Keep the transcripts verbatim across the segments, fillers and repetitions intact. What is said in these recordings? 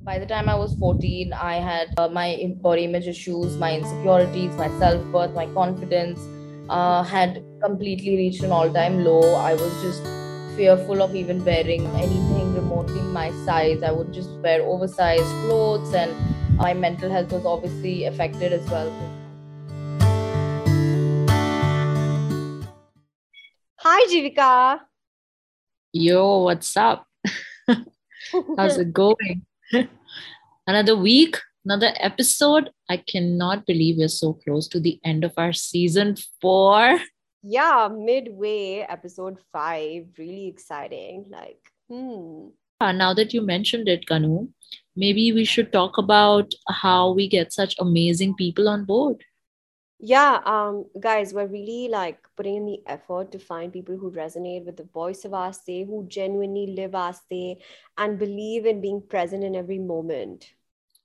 By the time I was fourteen, I had uh, my im- body image issues, my insecurities, my self worth, my confidence uh, had completely reached an all time low. I was just fearful of even wearing anything remotely my size. I would just wear oversized clothes, and my mental health was obviously affected as well. Hi, Jivika. Yo, what's up? How's it going? Another week, another episode. I cannot believe we're so close to the end of our season four. Yeah, midway, episode five. Really exciting. Like, hmm. Uh, now that you mentioned it, Kanu, maybe we should talk about how we get such amazing people on board. Yeah, um, guys, we're really like putting in the effort to find people who resonate with the voice of Aste, who genuinely live Aste and believe in being present in every moment.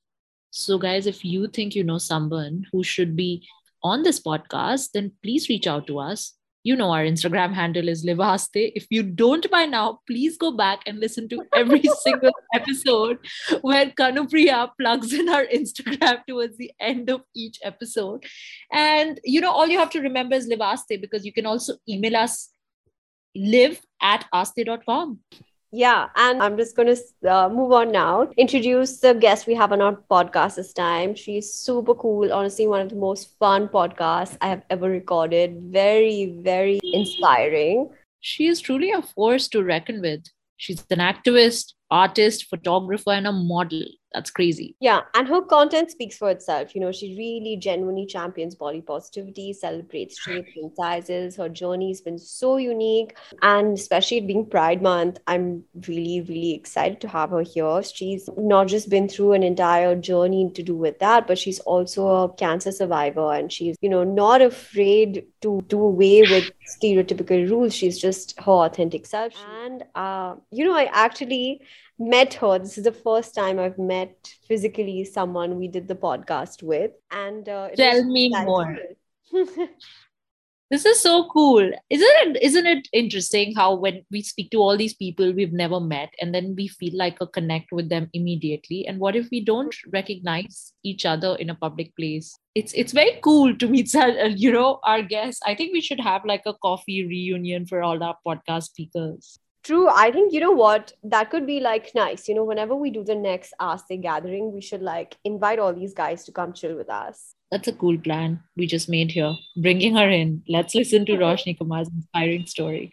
So, guys, if you think you know someone who should be on this podcast, then please reach out to us. You know, our Instagram handle is Livaste. If you don't by now, please go back and listen to every single episode where Kanupriya plugs in our Instagram towards the end of each episode. And, you know, all you have to remember is Livaste, because you can also email us live at aste dot com. Yeah, and I'm just going to uh, move on now. Introduce the guest we have on our podcast this time. She's super cool. Honestly, one of the most fun podcasts I have ever recorded. Very, very inspiring. She is truly a force to reckon with. She's an activist, artist, photographer, and a model. That's crazy. Yeah, and her content speaks for itself. You know, she really genuinely champions body positivity, celebrates shapes and sizes. Her journey has been so unique. And especially it being Pride Month, I'm really, really excited to have her here. She's not just been through an entire journey to do with that, but she's also a cancer survivor. And she's, you know, not afraid to do away with stereotypical rules. She's just her authentic self. And, uh, you know, I actually met her. This is the first time I've met physically someone we did the podcast with, and uh, it was Tell me more. delightful. This is so cool. Isn't it, isn't it interesting how when we speak to all these people we've never met and then we feel like a connect with them immediately? And what if we don't recognize each other in a public place? It's it's very cool to meet uh, you know our guests. I think we should have like a coffee reunion for all our podcast speakers. True. I think, you know what, that could be like nice. You know, whenever we do the next Ask the Gathering, we should like invite all these guys to come chill with us. That's a cool plan we just made here. Bringing her in. Let's listen to Roshni Kumar's inspiring story.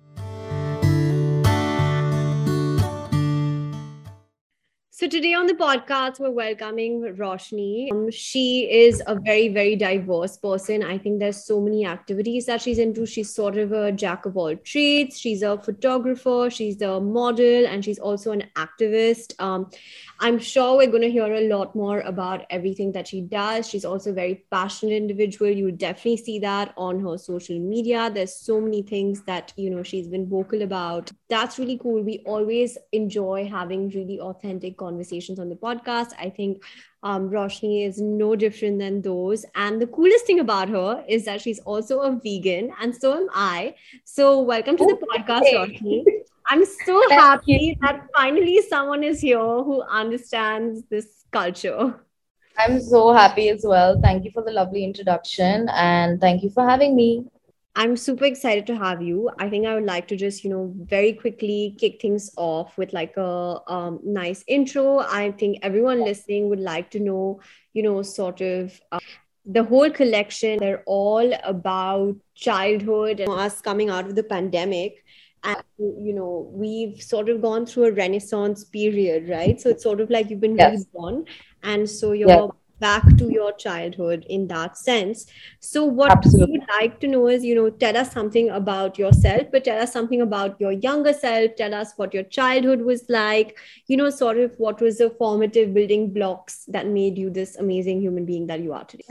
So today on the podcast, we're welcoming Roshni. Um, she is a very, very diverse person. I think there's so many activities that she's into. She's sort of a jack of all trades. She's a photographer, she's a model, and she's also an activist. Um, I'm sure we're going to hear a lot more about everything that she does. She's also a very passionate individual. You would definitely see that on her social media. There's so many things that, you know, she's been vocal about. That's really cool. We always enjoy having really authentic conversations on the podcast. I think um, Roshni is no different than those. And the coolest thing about her is that she's also a vegan, and so am I. So, welcome to the podcast, Roshni. I'm so happy that finally someone is here who understands this culture. I'm so happy as well. Thank you for the lovely introduction and thank you for having me. I'm super excited to have you. I think I would like to just, you know, very quickly kick things off with like a um, nice intro. I think everyone listening would like to know, you know, sort of uh, the whole collection. They're all about childhood and us coming out of the pandemic. And, you know, we've sort of gone through a renaissance period, right? So it's sort of like you've been Yes. reborn. And so you're Yes. back to your childhood in that sense. So what Absolutely. we would like to know is, you know, tell us something about yourself, but tell us something about your younger self. Tell us what your childhood was like, you know, sort of what was the formative building blocks that made you this amazing human being that you are today.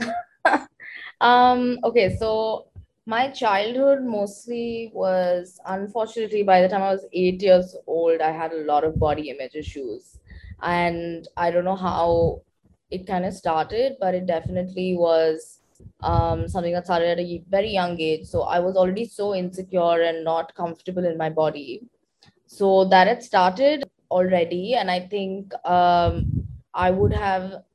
um, okay, so my childhood mostly was, unfortunately, by the time I was eight years old, I had a lot of body image issues. And I don't know how it kind of started, but it definitely was um, something that started at a very young age. So I was already so insecure and not comfortable in my body. So that had started already. And I think um, I would have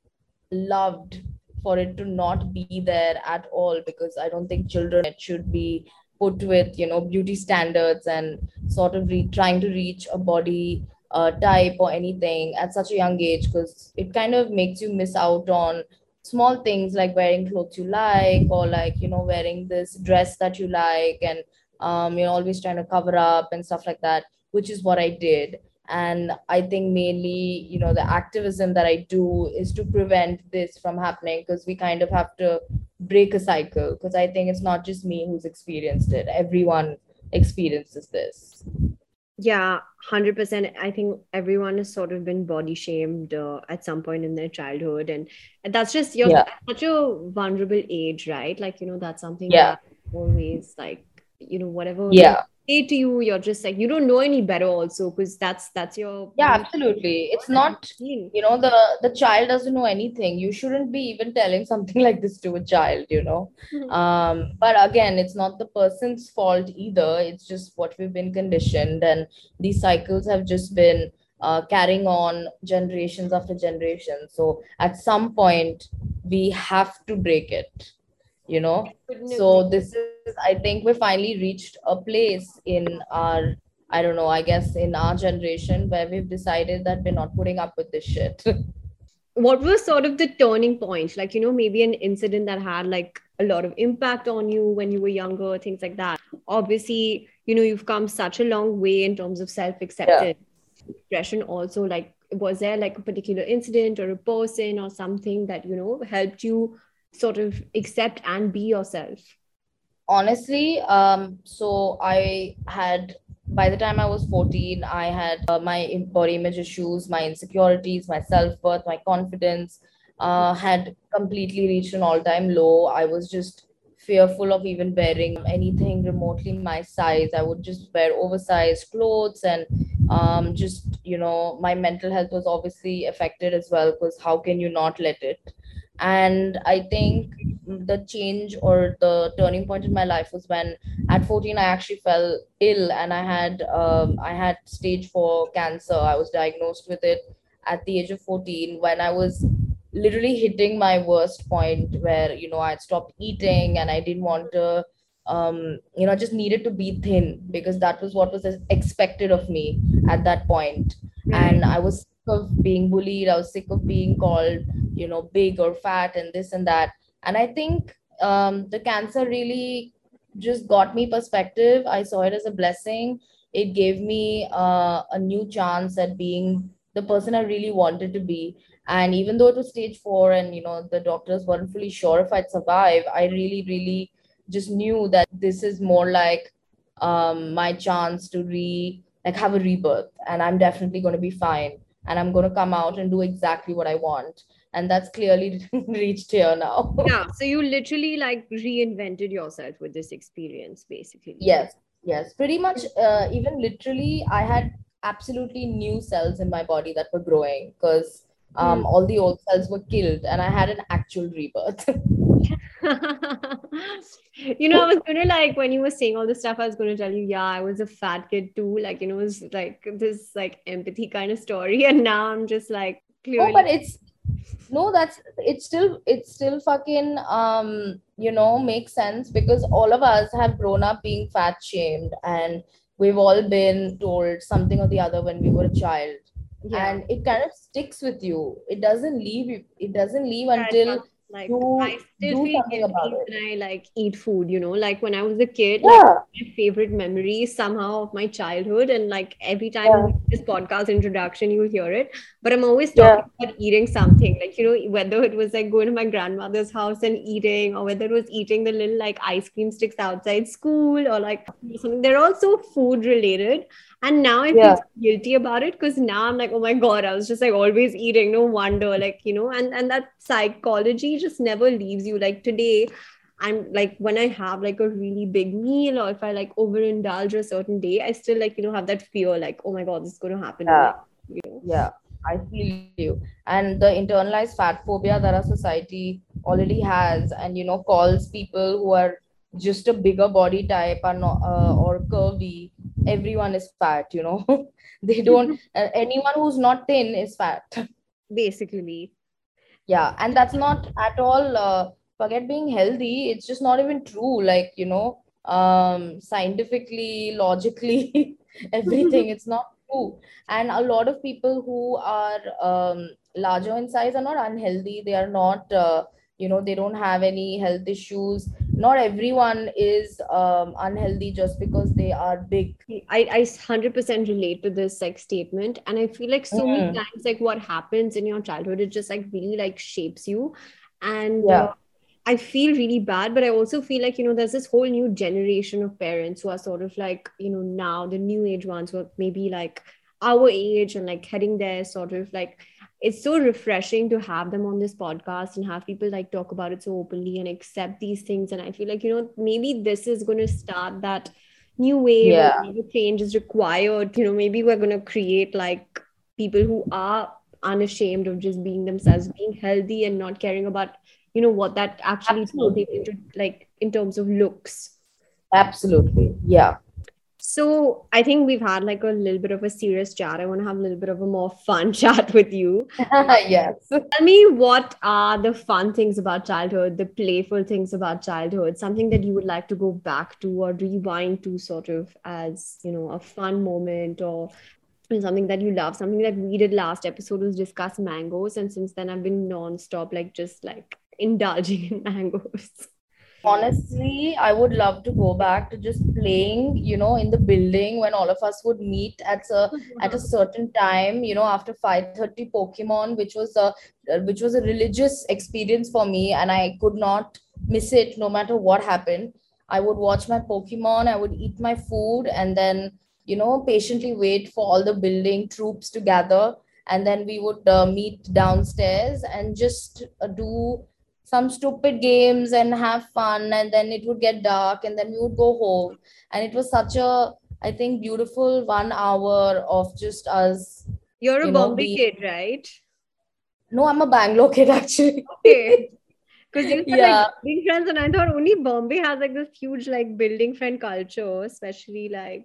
loved for it to not be there at all, because I don't think children it should be put with, you know, beauty standards and sort of re- trying to reach a body uh, type or anything at such a young age, because it kind of makes you miss out on small things like wearing clothes you like, or like, you know, wearing this dress that you like, and um, you're always trying to cover up and stuff like that, which is what I did. And I think mainly, you know, the activism that I do is to prevent this from happening, because we kind of have to break a cycle, because I think it's not just me who's experienced it, everyone experiences this. Yeah, one hundred percent. I think everyone has sort of been body shamed uh, at some point in their childhood. And, and that's just, you're Yeah, such a vulnerable age, right? Like, you know, that's something yeah, that always, like, you know, whatever they yeah. say to you, you're just like, you don't know any better also, because that's, that's your, Yeah, you absolutely. It's that you've not, seen. you know, the the child doesn't know anything. You shouldn't be even telling something like this to a child, you know. Um, but again, it's not the person's fault either. It's just what we've been conditioned, and these cycles have just been uh, carrying on generations after generation. So at some point, we have to break it, you know. Couldn't agree. So this is, I think, we finally reached a place in our, I don't know, I guess in our generation, where we've decided that we're not putting up with this shit. What was sort of the turning point? Like, you know, maybe an incident that had like a lot of impact on you when you were younger, things like that. Obviously, you know, you've come such a long way in terms of Yeah. self-acceptance, expression also. Like, was there like a particular incident or a person or something that, you know, helped you sort of accept and be yourself? Honestly, um, so I had, by the time I was fourteen, I had uh, my im- body image issues, my insecurities, my self-worth, my confidence uh, had completely reached an all-time low. I was just fearful of even wearing anything remotely my size. I would just wear oversized clothes, and um, just, you know, my mental health was obviously affected as well, because how can you not let it? And I think the change or the turning point in my life was when at fourteen I actually fell ill, and I had um, I had stage four cancer. I was diagnosed with it at the age of fourteen, when I was literally hitting my worst point, where, you know, I'd stopped eating and I didn't want to, um, you know, I just needed to be thin, because that was what was expected of me at that point. Right. And I was sick of being bullied. I was sick of being called, you know, big or fat and this and that. And I think um, the cancer really just got me perspective. I saw it as a blessing. It gave me uh, a new chance at being the person I really wanted to be. And even though it was stage four, and, you know, the doctors weren't fully sure if I'd survive, I really, really just knew that this is more like um, my chance to re like have a rebirth, and I'm definitely going to be fine, and I'm going to come out and do exactly what I want. And that's clearly reached here now. Yeah. So you literally like reinvented yourself with this experience, basically. Yes, yes, pretty much. Uh, even literally, I had absolutely new cells in my body that were growing, because Hmm. um, all the old cells were killed, and I had an actual rebirth. You know, I was gonna like when you were saying all this stuff, I was gonna tell you, yeah, I was a fat kid too. Like, you know, it was like this like empathy kind of story. And now I'm just like No, clearly. but it's no, that's it's still it's still fucking um, you know, makes sense, because all of us have grown up being fat shamed, and we've all been told something or the other when we were a child. Yeah. And it kind of sticks with you. It doesn't leave you, it doesn't leave Yeah, it until does. Like I you still do feel something about guilty it. when I like eat food, you know, like when I was a kid, like Yeah, my favorite memory somehow of my childhood. And like every time yeah, we do this podcast introduction, you'll hear it. But I'm always yeah, talking about eating something, like, you know, whether it was like going to my grandmother's house and eating, or whether it was eating the little like ice cream sticks outside school, or like something. They're also food related. And now I feel yeah. so guilty about it, because now I'm like, oh my God, I was just like always eating. No wonder, like, you know, and, and that psychology just never leaves you. Like today, I'm like, when I have like a really big meal, or if I like overindulge a certain day, I still like, you know, have that fear, like, oh my God, this is going to happen to Yeah. me, you know. Yeah, I feel you. And the internalized fat phobia that our society already has, and, you know, calls people who are just a bigger body type or not, uh, or curvy, everyone is fat, you know. They don't, uh, anyone who's not thin is fat. basically. Yeah, and that's not at all uh, forget being healthy. It's just not even true. Like, you know, um, scientifically, logically, everything. It's not true. And a lot of people who are um, larger in size are not unhealthy. They are not, uh, you know, they don't have any health issues. Not everyone is um, unhealthy just because they are big. I, I one hundred percent relate to this like statement. And I feel like so many Mm, times, like what happens in your childhood, it just like really like shapes you. And uh, yeah, I feel really bad, but I also feel like, you know, there's this whole new generation of parents who are sort of like, you know, now the new age ones who are maybe like our age and like heading there, sort of like, it's so refreshing to have them on this podcast and have people like talk about it so openly and accept these things. And I feel like, you know, maybe this is going to start that new wave or yeah, whatever change is required. You know, maybe we're going to create like people who are unashamed of just being themselves, being healthy and not caring about, you know, what that actually translates absolutely, into, like in terms of looks. absolutely, yeah. So I think we've had like a little bit of a serious chat. I want to have a little bit of a more fun chat with you. Yes. Tell me, what are the fun things about childhood, the playful things about childhood, something that you would like to go back to or rewind to, sort of as, you know, a fun moment, or something that you love. Something that we did last episode was discuss mangoes, and since then I've been non-stop like just like indulging in mangoes. Honestly, I would love to go back to just playing, you know, in the building when all of us would meet at a at a certain time, you know, after five thirty Pokemon, which was a which was a religious experience for me, and I could not miss it no matter what happened. I would watch my Pokemon, I would eat my food, and then, you know, patiently wait for all the building troops to gather, and then we would uh, meet downstairs and just uh, do some stupid games and have fun, and then it would get dark and then we would go home, and it was such a, I think, beautiful one hour of just us, You're a you know, Bombay being. kid, right? No, I'm a Bangalore kid actually. Okay. Because you said like Yeah, building friends, and I thought only Bombay has like this huge like building friend culture, especially like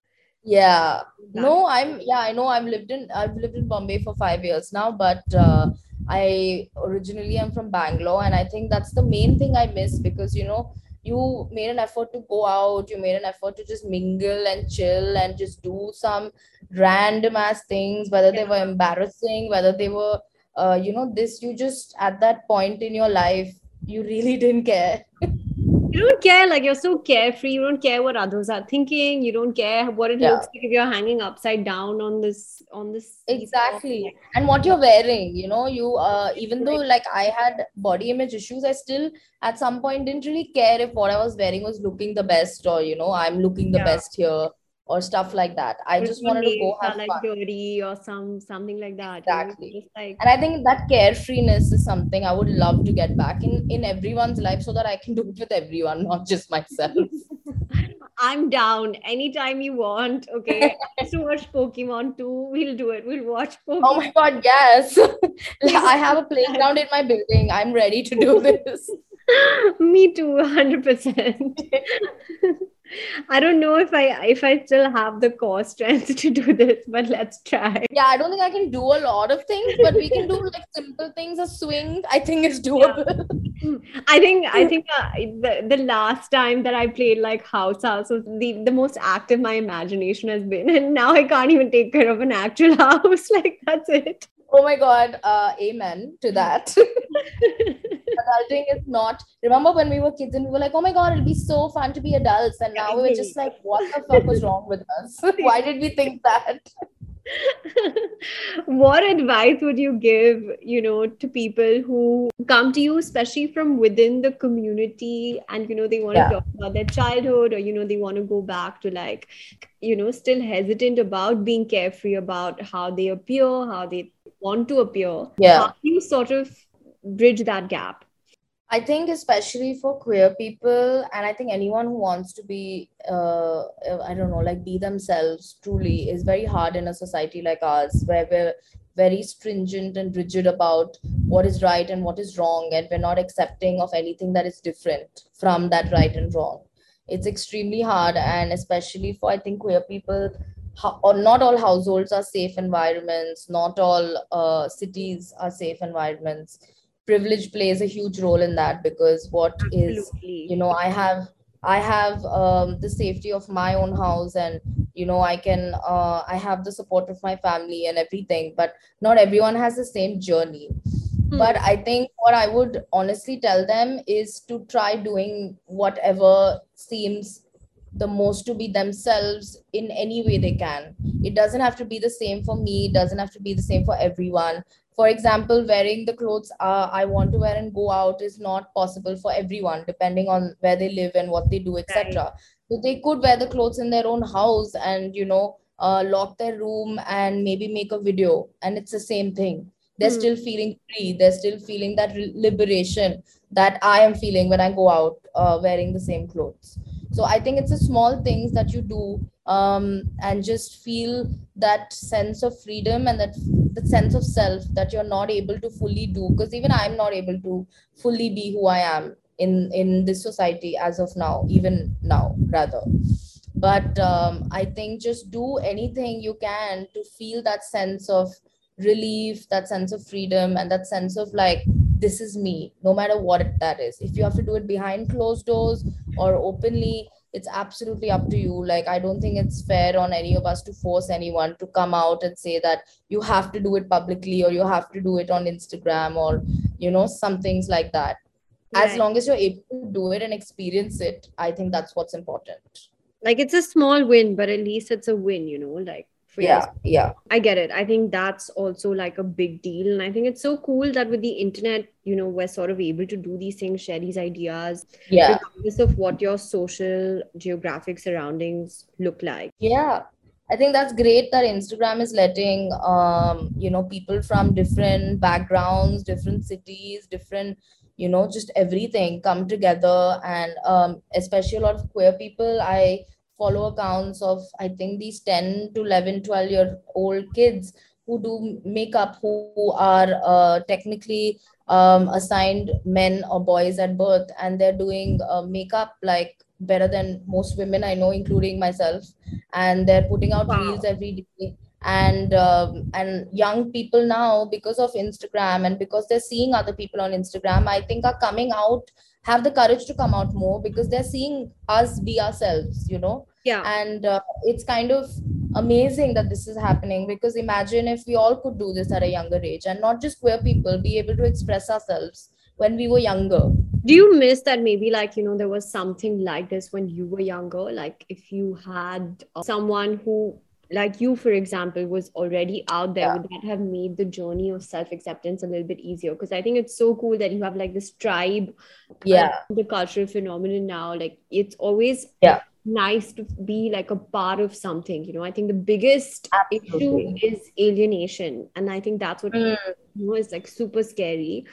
yeah. that. No, I'm, yeah, I know, I've lived in I've lived in Bombay for five years now, but uh, I originally am from Bangalore, and I think that's the main thing I miss, because, you know, you made an effort to go out, you made an effort to just mingle and chill and just do some random ass things, whether they were embarrassing, whether they were uh, you know, this, you just, at that point in your life, you really didn't care. You don't care, like you're so carefree. You don't care what others are thinking. You don't care what it Yeah, looks like if you're hanging upside down on this on this seesaw. exactly. Like, And what you're wearing, you know, you uh, even though like like I had body image issues, I still at some point didn't really care if what I was wearing was looking the best, or, you know, I'm looking the yeah, best here, or stuff like that. I or if just your wanted to nails go are have like fun. dirty or some something like that. You know, Exactly. just like And I think that carefreeness is something I would love to get back in in everyone's life, so that I can do it with everyone, not just myself. I'm down anytime you want. Okay, let's watch Pokemon two. We'll do it. We'll watch Oh Pokemon. my God, yes. We I will have do a that. playground in my building. I'm ready to do this. Me too, one hundred percent. I don't know if I if I still have the core strength to do this, but let's try. Yeah, I don't think I can do a lot of things, but we can do like simple things. A swing, I think it's Yeah. doable. I think I think uh, the the last time that I played like house house was the the most active my imagination has been, and now I can't even take care of an actual house. Like that's it. Oh my God, uh, amen to that. Adulting is not. Remember when we were kids and we were like, oh my God, it'll be so fun to be adults. And now we're just like, what the fuck was wrong with us? Why did we think that? What advice would you give, you know, to people who come to you, especially from within the community, and, you know, they want to Yeah. talk about their childhood, or, you know, they want to go back to like, you know, still hesitant about being carefree about how they appear, how they want to appear. How Yeah. do you sort of bridge that gap? I think especially for queer people, and I think anyone who wants to be, uh, uh, I don't know, like be themselves truly, is very hard in a society like ours, where we're very stringent and rigid about what is right and what is wrong, and we're not accepting of anything that is different from that right and wrong. It's extremely hard, and especially for, I think, queer people, ho- or not all households are safe environments, not all uh, cities are safe environments. Privilege plays a huge role in that, because what is, you Absolutely. know, I have I have um, the safety of my own house, and you know, I can uh, I have the support of my family and everything, but not everyone has the same journey. But Hmm. I think what I would honestly tell them is to try doing whatever seems the most to be themselves in any way they can. It doesn't have to be the same for me, it doesn't have to be the same for everyone. For example, wearing the clothes uh, I want to wear and go out is not possible for everyone, depending on where they live and what they do, Right. etc. So they could wear the clothes in their own house and, you know, uh, lock their room and maybe make a video, and it's the same thing. They're Hmm. still feeling free, they're still feeling that re- liberation that I am feeling when I go out uh, wearing the same clothes. So I think it's the small things that you do, um, and just feel that sense of freedom and that that sense of self that you're not able to fully do, because even I'm not able to fully be who I am in in this society as of now, even now rather. But um, I think just do anything you can to feel that sense of relief, that sense of freedom, and that sense of like, this is me, no matter what it, that is. If you have to do it behind closed doors or openly, it's absolutely up to you. Like, I don't think it's fair on any of us to force anyone to come out and say that you have to do it publicly or you have to do it on Instagram, or you know, some things like that. As Right. long as you're able to do it and experience it, I think that's what's important. Like it's a small win, but at least it's a win, you know, like for yourself. Yeah, yeah, I get it. I think that's also like a big deal. And I think it's so cool that with the internet, you know, we're sort of able to do these things, share these ideas, yeah, regardless of what your social geographic surroundings look like. yeah. I think that's great that Instagram is letting um, you know, people from different backgrounds, different cities, different, you know, just everything come together. And um, especially a lot of queer people. I follow accounts of, I think, these ten to eleven, twelve year old kids who do makeup, who are uh, technically um, assigned men or boys at birth, and they're doing uh, makeup like better than most women I know, including myself. And they're putting out reels Wow. every day. And um, and young people now, because of Instagram and because they're seeing other people on Instagram, I think are coming out, have the courage to come out more, because they're seeing us be ourselves, you know. Yeah. And uh, it's kind of amazing that this is happening, because imagine if we all could do this at a younger age, and not just queer people, be able to express ourselves when we were younger. Do you miss that maybe like, you know, there was something like this when you were younger? Like if you had uh, someone who, like you, for example, was already out there, Yeah, would that have made the journey of self acceptance a little bit easier? Because I think it's so cool that you have like this tribe around yeah, the cultural phenomenon now. Like it's always yeah, nice to be like a part of something. You know, I think the biggest issue absolutely. is alienation. And I think that's what, Mm. you know, is like super scary.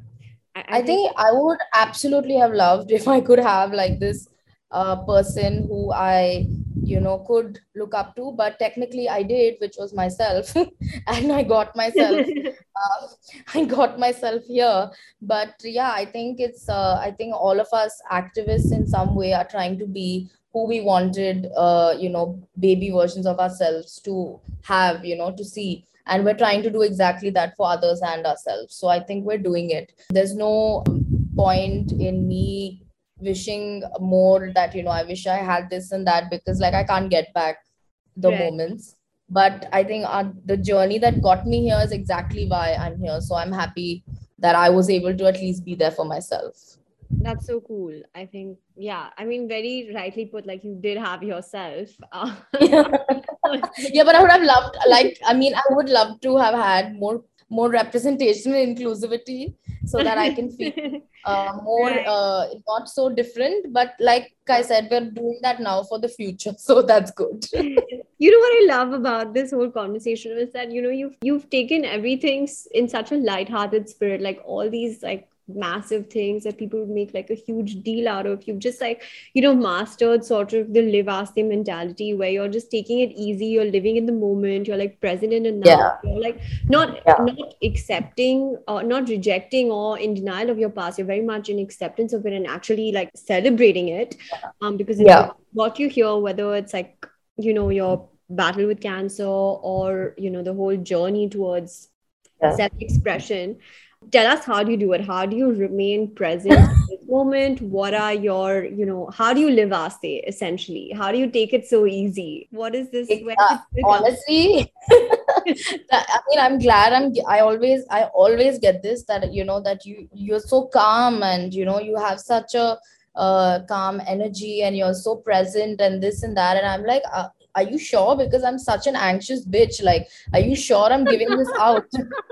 I, I I think, think I would absolutely have loved if I could have like this uh, person who I, you know, could look up to. But technically, I did, which was myself, and I got myself, uh, I got myself here. But yeah, I think it's, uh, I think all of us activists in some way are trying to be who we wanted, uh, you know, baby versions of ourselves to have, you know, to see. And we're trying to do exactly that for others and ourselves. So I think we're doing it. There's no point in me wishing more that, you know, I wish I had this and that, because like I can't get back the right. moments. But I think uh, the journey that got me here is exactly why I'm here. So I'm happy that I was able to at least be there for myself. That's so cool. I think, yeah. I mean, very rightly put, like you did have yourself. Uh, Yeah. person. Yeah, but I would have loved, like, I mean, I would love to have had more more representation and inclusivity, so that I can feel uh, more Right. uh, not so different. But like I said, we're doing that now for the future, so that's good. You know what I love about this whole conversation is that, you know, you've you've taken everything s- in such a lighthearted spirit, like all these like massive things that people would make like a huge deal out of. You've just like, you know, mastered sort of the live ask them mentality where you're just taking it easy, you're living in the moment, you're like present in the now. Yeah, You're like not yeah, not accepting or not rejecting or in denial of your past. You're very much in acceptance of it and actually like celebrating it. Um, because it's yeah, got you here, whether it's like, you know, your battle with cancer or, you know, the whole journey towards Yeah. self-expression. Tell us, how do you do it? How do you remain present in this moment? What are your, you know, how do you live Aste essentially? How do you take it so easy? What is this? It, Where uh, did it come? honestly, that- I mean, I'm glad. I'm. I always, I always get this, that you know that you you're so calm, and you know you have such a uh, calm energy, and you're so present, and this and that. And I'm like, uh, are you sure? Because I'm such an anxious bitch. Like, are you sure I'm giving this out?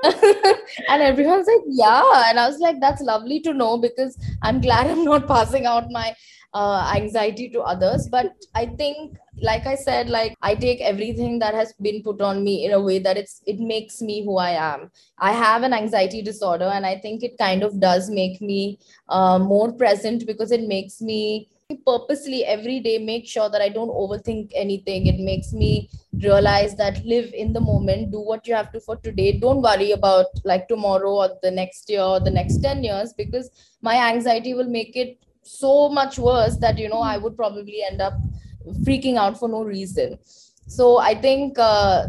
And everyone's like, yeah. And I was like, that's lovely to know, because I'm glad I'm not passing out my uh, anxiety to others. But I think, like I said, like I take everything that has been put on me in a way that it's it makes me who I am. I have an anxiety disorder, and I think it kind of does make me uh, more present, because it makes me purposely every day make sure that I don't overthink anything. It makes me realize that live in the moment, do what you have to for today. Don't worry about like tomorrow or the next year or the next ten years, because my anxiety will make it so much worse that you know I would probably end up freaking out for no reason. So I think uh,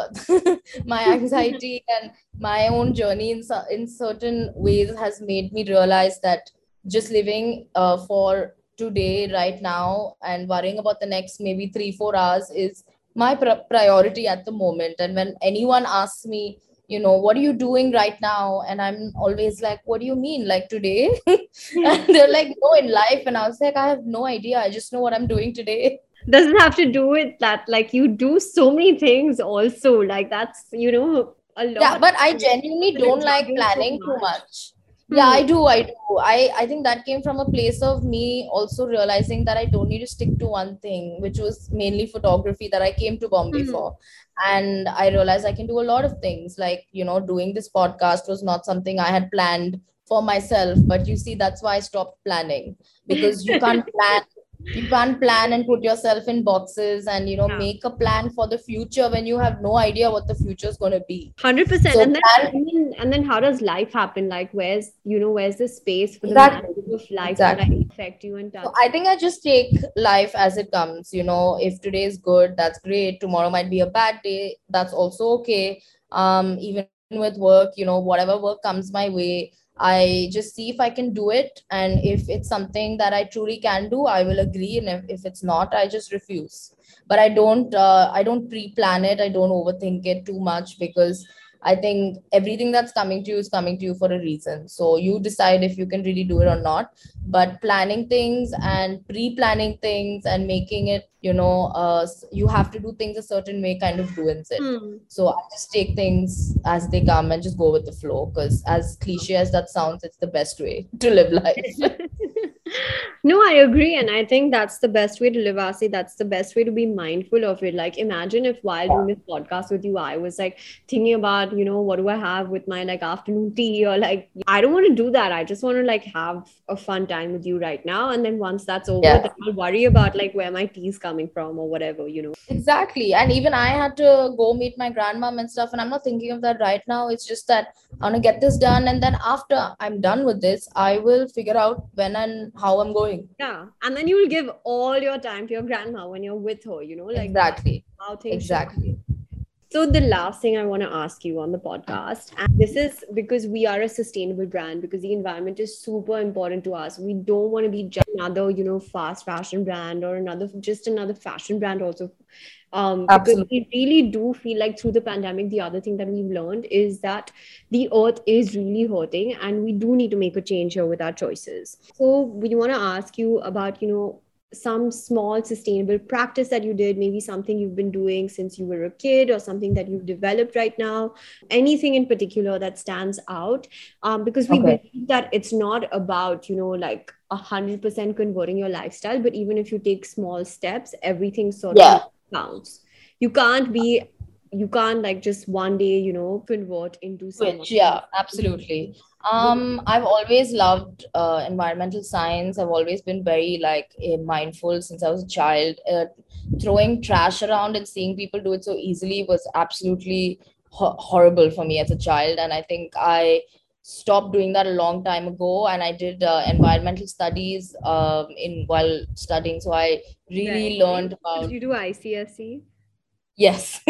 the my anxiety and my own journey in, in certain ways has made me realize that just living uh, for today right now and worrying about the next maybe three four hours is my pr- priority at the moment. And when anyone asks me, you know, what are you doing right now, and I'm always like, what do you mean, like today? And they're like, no, in life. And I was like, I have no idea, I just know what I'm doing today. Doesn't have to do with that. Like, you do so many things also. Like, that's, you know, a Yeah, lot. but I genuinely Like, don't like juggle so planning too much. much. Yeah, Hmm. I do. I do. I, I think that came from a place of me also realizing that I don't need to stick to one thing, which was mainly photography that I came to Bombay Hmm. for. And I realized I can do a lot of things. Like, you know, doing this podcast was not something I had planned for myself. But you see, that's why I stopped planning, because you can't plan you can't plan and put yourself in boxes and you know Yeah. make a plan for the future when you have no idea what the future is going to be. one hundred percent. So And then, plan. and then, and then how does life happen? Like, where's, you know, where's the space for the Exactly. magic of life to like Exactly. affect you and So touch I think I just take life as it comes. You know, if today is good, that's great. Tomorrow might be a bad day. That's also okay. Um, even with work, you know, whatever work comes my way, I just see if I can do it. And if it's something that I truly can do, I will agree. And if, if it's not, I just refuse. But I don't uh, I don't pre-plan it. I don't overthink it too much, because I think everything that's coming to you is coming to you for a reason. So you decide if you can really do it or not. But planning things and pre-planning things and making it, you know, uh, you have to do things a certain way kind of ruins it. you. So I just take things as they come and just go with the flow, because as cliche as that sounds, it's the best way to live life. No, I agree. And I think that's the best way to live, Asi. That's the best way to be mindful of it. Like, imagine if while doing this podcast with you, I was like thinking about, you know, what do I have with my like afternoon tea, or like, I don't want to do that. I just want to like have a fun time with you right now. And then once that's over, Yeah. then I'll worry about like where my tea is coming from or whatever, you know. Exactly. And even I had to go meet my grandmom and stuff. And I'm not thinking of that right now. It's just that I want to get this done. And then after I'm done with this, I will figure out when and how I'm going. Yeah. And then you will give all your time to your grandma when you're with her, you know, like that, Exactly. how things should. Exactly. So the last thing I want to ask you on the podcast, and this is because we are a sustainable brand, because the environment is super important to us. We don't want to be just another, you know, fast fashion brand or another, just another fashion brand also. Um, because Absolutely. we really do feel like through the pandemic, the other thing that we've learned is that the earth is really hurting and we do need to make a change here with our choices. So we want to ask you about, you know, some small sustainable practice that you did, maybe something you've been doing since you were a kid or something that you've developed right now, anything in particular that stands out, um, because we Okay. believe that it's not about, you know, like a hundred percent converting your lifestyle, but even if you take small steps, everything sort of Yeah. counts. You can't be, you can't like just one day, you know, convert into someone. Which, yeah, absolutely. Um, I've always loved uh, environmental science. I've always been very like eh, mindful since I was a child. Uh, throwing trash around and seeing people do it so easily was absolutely ho- horrible for me as a child. And I think I stopped doing that a long time ago. And I did uh, environmental studies um, in while studying. So I Right. really learned Did about. you do I C S E? Yes.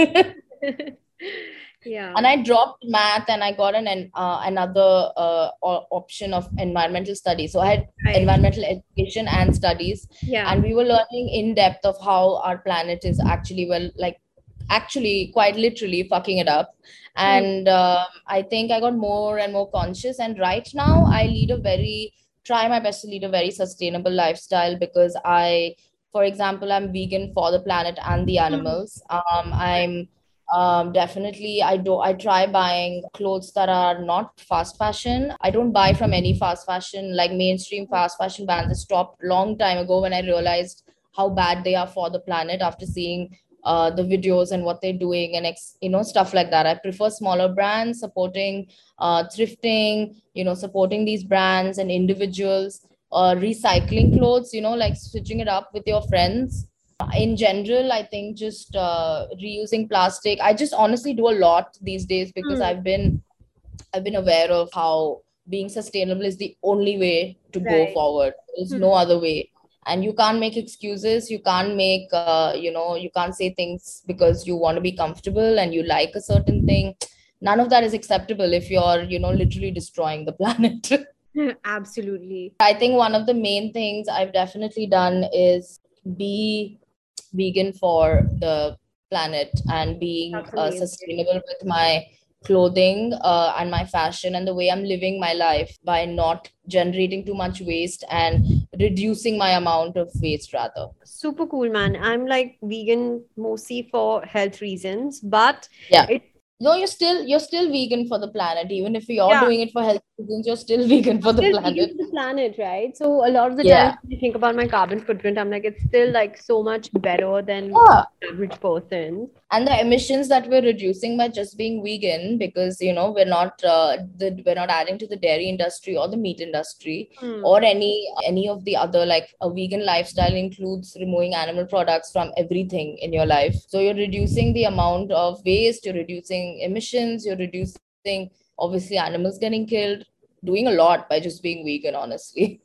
Yeah. And I dropped math and I got an, an uh, another uh, o- option of environmental studies. So I had Right. environmental education and studies, Yeah. and we were learning in depth of how our planet is actually, well, like actually quite literally fucking it up. Hmm. And um, I think I got more and more conscious. And right now, I lead a very try my best to lead a very sustainable lifestyle because I, for example, I'm vegan for the planet and the Hmm. animals. Um, I'm um, definitely, I do. I try buying clothes that are not fast fashion. I don't buy from any fast fashion, like mainstream fast fashion brands. That stopped long time ago when I realized how bad they are for the planet after seeing uh, the videos and what they're doing and ex- you know stuff like that. I prefer smaller brands, supporting uh, thrifting, you know, supporting these brands and individuals. Uh, recycling clothes, you know, like switching it up with your friends in general. I think just uh, reusing plastic. I just honestly do a lot these days because Hmm. i've been i've been aware of how being sustainable is the only way to go Right. forward. There's Hmm. no other way. And you can't make excuses. You can't make uh, you know you can't say things because you want to be comfortable and you like a certain thing. None of that is acceptable if you're, you know, literally destroying the planet. Absolutely. I think one of the main things I've definitely done is be vegan for the planet and being That's uh, amazing. sustainable with my clothing uh, and my fashion and the way I'm living my life by not generating too much waste and reducing my amount of waste rather. Super cool, man. I'm like vegan mostly for health reasons, but Yeah. it, No, you're still you're still vegan for the planet. Even if you're yeah, doing it for health reasons, you're still vegan for the still vegan planet. for the planet, right? So a lot of the Yeah. times when I think about my carbon footprint, I'm like, it's still like so much better than Yeah. average person. And the emissions that we're reducing by just being vegan, because you know we're not uh, the, we're not adding to the dairy industry or the meat industry Hmm. or any any of the other, like a vegan lifestyle includes removing animal products from everything in your life. So you're reducing the amount of waste, you're reducing emissions, you're reducing obviously animals getting killed, doing a lot by just being vegan, honestly.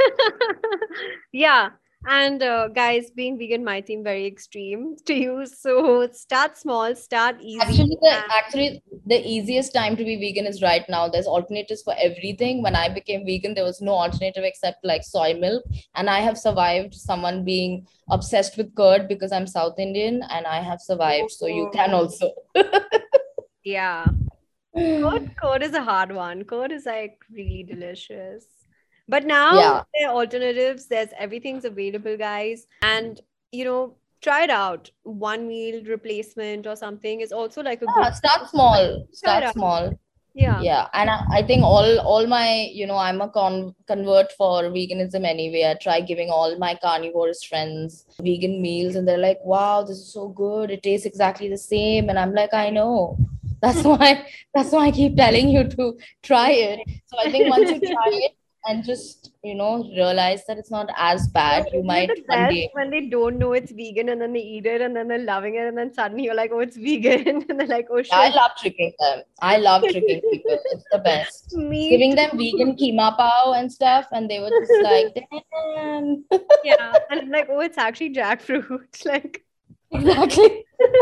Yeah. And uh, guys, being vegan might seem very extreme to you. So start small, start easy. Actually, the And actually the easiest time to be vegan is right now. There's alternatives for everything. When I became vegan, there was no alternative except like soy milk, and I have survived someone being obsessed with curd because I'm South Indian, and I have survived. So you can oh, also. yeah. Curd, curd is a hard one. Curd is like really delicious. But now Yeah. there are alternatives. There's everything's available, guys. And you know, try it out. One meal replacement or something is also like a good Yeah, start small. try it Start out. small. Yeah. Yeah, and I, I think all all my, you know, I'm a con convert for veganism anyway. I try giving all my carnivorous friends vegan meals, and they're like, "Wow, this is so good. It tastes exactly the same." And I'm like, "I know. That's why that's why I keep telling you to try it." So I think once you try it and just, you know, realize that it's not as Oh, bad, you isn't it might the one best day. when they don't know it's vegan and then they eat it and then they're loving it and then suddenly you're like, oh, it's vegan and they're like, oh I shit. love tricking them. I love tricking people. It's the best. Me Giving them too. vegan keema pao and stuff, and they were just like, damn. Yeah. And I'm like, oh, it's actually jackfruit. Like Exactly.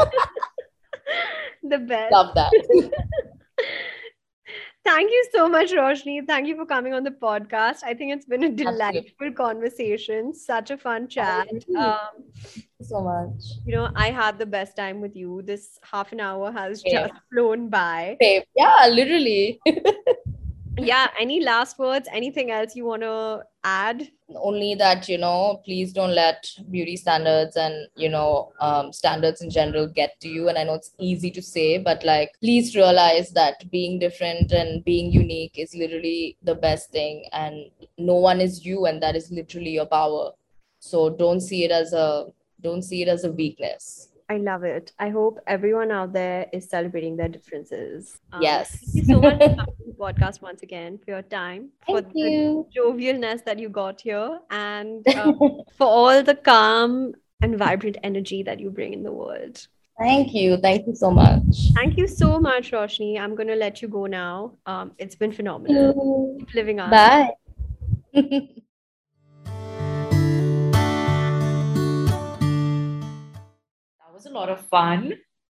the best. Love that. Thank you so much, Roshni. Thank you for coming on the podcast. I think it's been a Absolutely. delightful conversation, such a fun I chat. agree. Um, Thank you so much. you know, I had the best time with you. This half an hour has Same. just flown by. Same. Yeah, literally. Yeah, any last words? Anything else you want to add? Only that, you know, please don't let beauty standards and, you know, um, standards in general get to you. And I know it's easy to say, but like, please realize that being different and being unique is literally the best thing. And no one is you, and that is literally your power. So don't see it as a don't see it as a weakness. I love it. I hope everyone out there is celebrating their differences. Um, thank Yes. you so much for coming to the podcast once again, for your time, for Thank the you. jovialness that you got here, and uh, for all the calm and vibrant energy that you bring in the world. Thank you. Thank you so much. Thank you so much, Roshni. I'm going to let you go now. Um, it's been Thank phenomenal. you. Keep living up. Bye. That was a lot of fun.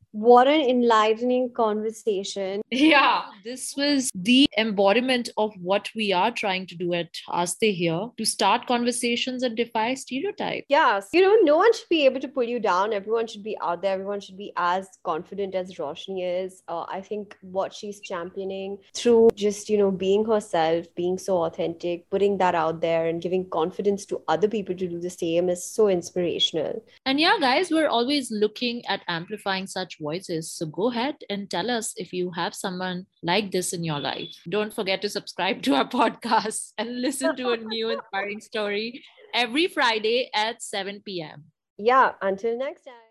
What an enlightening conversation. Yeah, this was the embodiment of what we are trying to do at Aste here, to start conversations and defy stereotypes. Yes. You know, no one should be able to pull you down. Everyone should be out there. Everyone should be as confident as Roshni is. Uh, I think what she's championing through just, you know, being herself, being so authentic, putting that out there and giving confidence to other people to do the same is so inspirational. And yeah, guys, we're always looking at amplifying such voices. So go ahead and tell us if you have someone like this in your life. Don't forget to subscribe to our podcast and listen to a new inspiring story every Friday at seven p.m. Yeah, until next time.